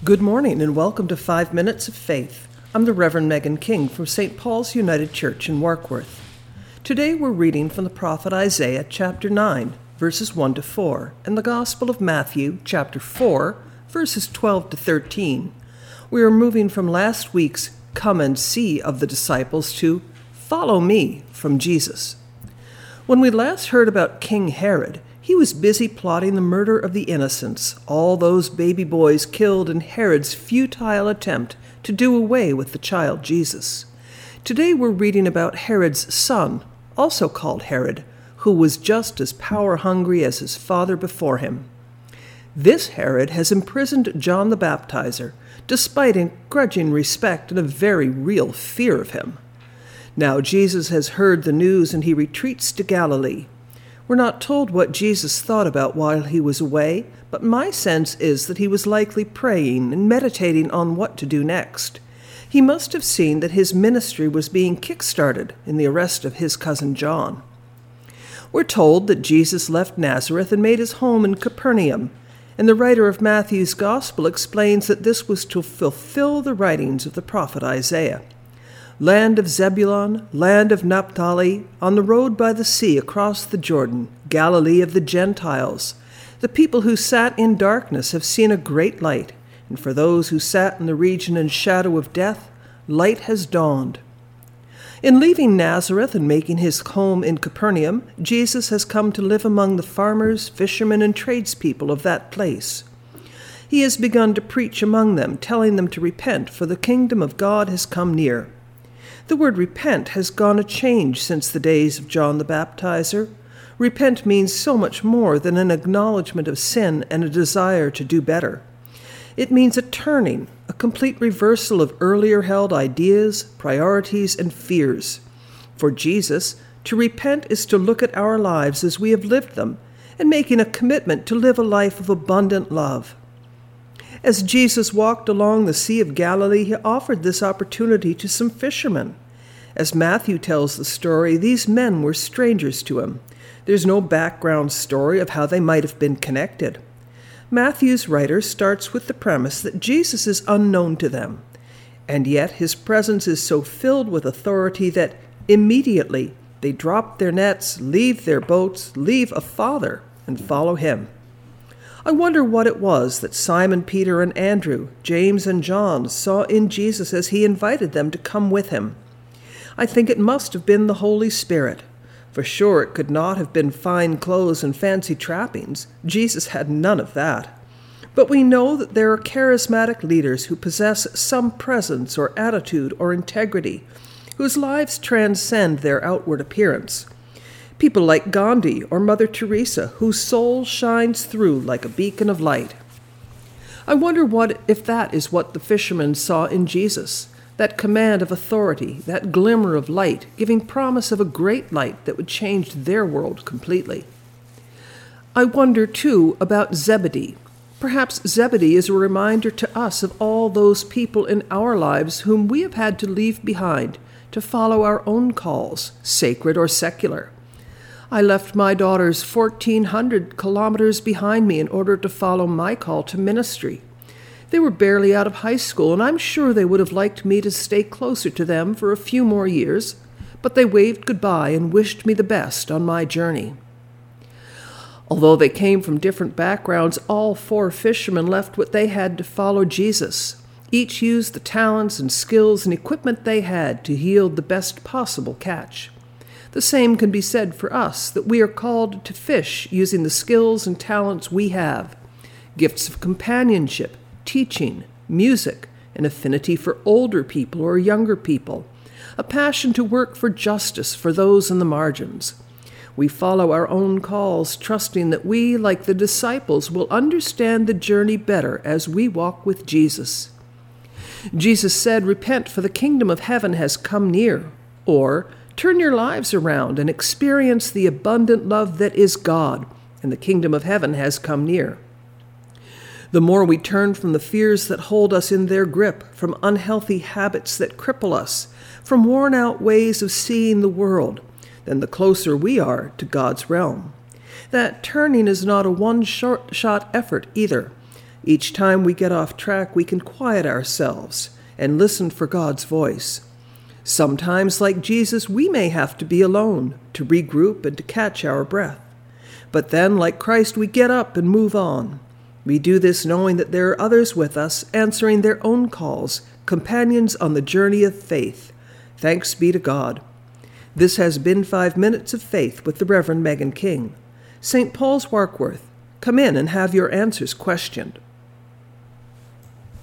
Good morning and welcome to 5 Minutes of Faith. I'm the Reverend Megan King from St. Paul's United Church in Warkworth. Today we're reading from the prophet Isaiah chapter 9, verses 1 to 4, and the Gospel of Matthew chapter 4, verses 12 to 13. We are moving from last week's "Come and see" of the disciples to "Follow me" from Jesus. When we last heard about King Herod, he was busy plotting the murder of the innocents, all those baby boys killed in Herod's futile attempt to do away with the child Jesus. Today we're reading about Herod's son, also called Herod, who was just as power-hungry as his father before him. This Herod has imprisoned John the Baptizer, despite a grudging respect and a very real fear of him. Now Jesus has heard the news and he retreats to Galilee. We're not told what Jesus thought about while he was away, but my sense is that he was likely praying and meditating on what to do next. He must have seen that his ministry was being kick-started in the arrest of his cousin John. We're told that Jesus left Nazareth and made his home in Capernaum, and the writer of Matthew's Gospel explains that this was to fulfill the writings of the prophet Isaiah. Land of Zebulun, land of Naphtali, on the road by the sea across the Jordan, Galilee of the Gentiles. The people who sat in darkness have seen a great light, and for those who sat in the region and shadow of death, light has dawned. In leaving Nazareth and making his home in Capernaum, Jesus has come to live among the farmers, fishermen, and tradespeople of that place. He has begun to preach among them, telling them to repent, for the kingdom of God has come near. The word repent has gone a change since the days of John the Baptizer. Repent means so much more than an acknowledgement of sin and a desire to do better. It means a turning, a complete reversal of earlier held ideas, priorities, and fears. For Jesus, to repent is to look at our lives as we have lived them and making a commitment to live a life of abundant love. As Jesus walked along the Sea of Galilee, he offered this opportunity to some fishermen. As Matthew tells the story, these men were strangers to him. There's no background story of how they might have been connected. Matthew's writer starts with the premise that Jesus is unknown to them, and yet his presence is so filled with authority that immediately they drop their nets, leave their boats, leave a father, and follow him. I wonder what it was that Simon, Peter, and Andrew, James, and John saw in Jesus as he invited them to come with him. I think it must have been the Holy Spirit. For sure it could not have been fine clothes and fancy trappings. Jesus had none of that. But we know that there are charismatic leaders who possess some presence or attitude or integrity, whose lives transcend their outward appearance. People like Gandhi or Mother Teresa, whose soul shines through like a beacon of light. I wonder if that is what the fishermen saw in Jesus, that command of authority, that glimmer of light, giving promise of a great light that would change their world completely. I wonder, too, about Zebedee. Perhaps Zebedee is a reminder to us of all those people in our lives whom we have had to leave behind to follow our own calls, sacred or secular. I left my daughters 1,400 kilometers behind me in order to follow my call to ministry. They were barely out of high school, and I'm sure they would have liked me to stay closer to them for a few more years, but they waved goodbye and wished me the best on my journey. Although they came from different backgrounds, all 4 fishermen left what they had to follow Jesus. Each used the talents and skills and equipment they had to yield the best possible catch. The same can be said for us, that we are called to fish using the skills and talents we have, gifts of companionship, teaching, music, an affinity for older people or younger people, a passion to work for justice for those in the margins. We follow our own calls, trusting that we, like the disciples, will understand the journey better as we walk with Jesus. Jesus said, "Repent, for the kingdom of heaven has come near," or "Turn your lives around and experience the abundant love that is God, and the kingdom of heaven has come near." The more we turn from the fears that hold us in their grip, from unhealthy habits that cripple us, from worn-out ways of seeing the world, then the closer we are to God's realm. That turning is not a one-shot effort either. Each time we get off track, we can quiet ourselves and listen for God's voice. Sometimes, like Jesus, we may have to be alone to regroup and to catch our breath. But then, like Christ, we get up and move on. We do this knowing that there are others with us answering their own calls, companions on the journey of faith. Thanks be to God. This has been 5 Minutes of Faith with the Reverend Megan King. St. Paul's, Warkworth. Come in and have your answers questioned.